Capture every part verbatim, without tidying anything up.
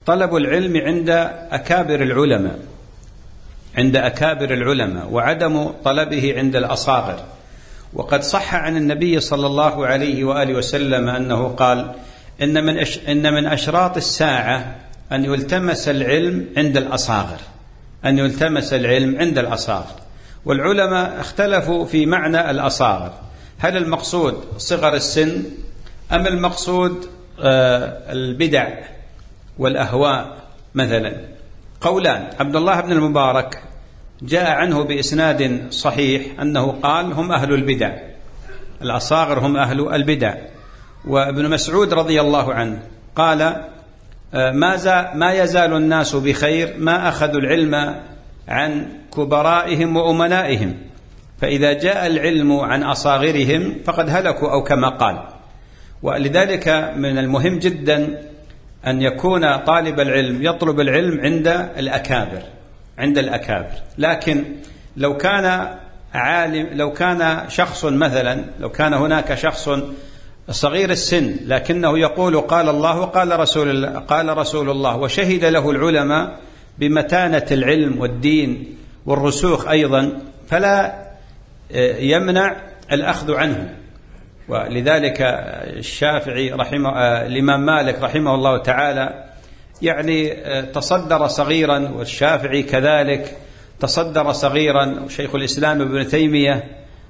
طلب العلم عند أكابر العلماء عند أكابر العلماء وعدم طلبه عند الأصاغر. وقد صح عن النبي صلى الله عليه وآله وسلم أنه قال: إن من إن من أشراط الساعة أن يلتمس العلم عند الأصاغر أن يلتمس العلم عند الأصاغر. والعلماء اختلفوا في معنى الأصاغر، هل المقصود صغر السن أم المقصود البدع والأهواء مثلا؟ قولان. عبد الله بن المبارك جاء عنه بإسناد صحيح أنه قال: هم أهل البدع، الأصاغر هم أهل البدع. وابن مسعود رضي الله عنه قال: ما, ما يزال الناس بخير ما أخذوا العلم عن كبرائهم وأمنائهم، فإذا جاء العلم عن أصاغرهم فقد هلكوا، أو كما قال. ولذلك من المهم جدا أن يكون طالب العلم يطلب العلم عند الأكابر عند الأكابر لكن لو كان عالم لو كان شخص مثلا لو كان هناك شخص صغير السن لكنه يقول قال الله وقال رسول الله قال رسول الله وشهد له العلماء بمتانة العلم والدين والرسوخ أيضا، فلا يمنع الأخذ عنه. ولذلك الشافعي رحمه الإمام مالك رحمه الله تعالى يعني تصدر صغيرا، والشافعي كذلك تصدر صغيرا، وشيخ الإسلام ابن تيمية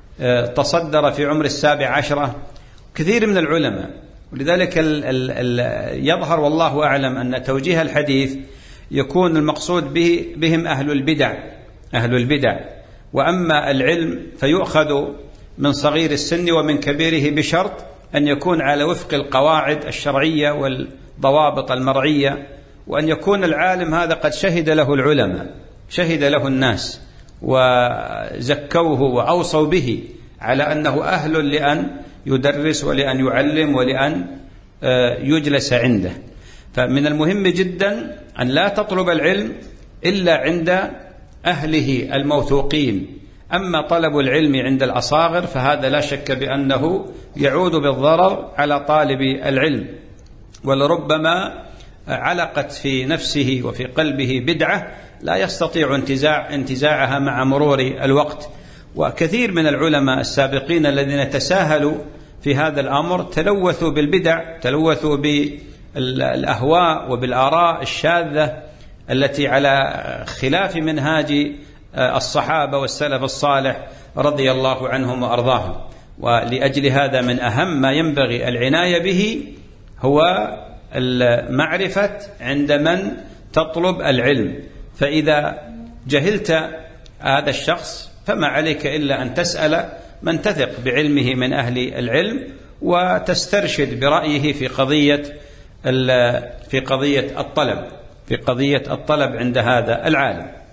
تصدر في عمر السابع عشرة، كثير من العلماء. ولذلك ال ال ال يظهر والله أعلم أن توجيه الحديث يكون المقصود به بهم أهل البدع أهل البدع وأما العلم فيؤخذ من صغير السن ومن كبيره بشرط أن يكون على وفق القواعد الشرعية والضوابط المرعية، وأن يكون العالم هذا قد شهد له العلماء شهد له الناس وزكوه وأوصوا به على أنه أهل لأن يدرس ولأن يعلم ولأن يجلس عنده. فمن المهم جدا أن لا تطلب العلم إلا عند أهله الموثوقين. أما طلب العلم عند الأصاغر فهذا لا شك بأنه يعود بالضرر على طالب العلم، ولربما علقت في نفسه وفي قلبه بدعة لا يستطيع انتزاع انتزاعها مع مرور الوقت. وكثير من العلماء السابقين الذين تساهلوا في هذا الأمر تلوثوا بالبدع، تلوثوا بالأهواء وبالآراء الشاذة التي على خلاف منهاج الصحابة والسلف الصالح رضي الله عنهم وأرضاهم. ولأجل هذا من أهم ما ينبغي العناية به هو المعرفة عند من تطلب العلم. فإذا جهلت هذا الشخص فما عليك إلا أن تسأل من تثق بعلمه من أهل العلم وتسترشد برأيه في قضية في قضية الطلب في قضية الطلب عند هذا العالم.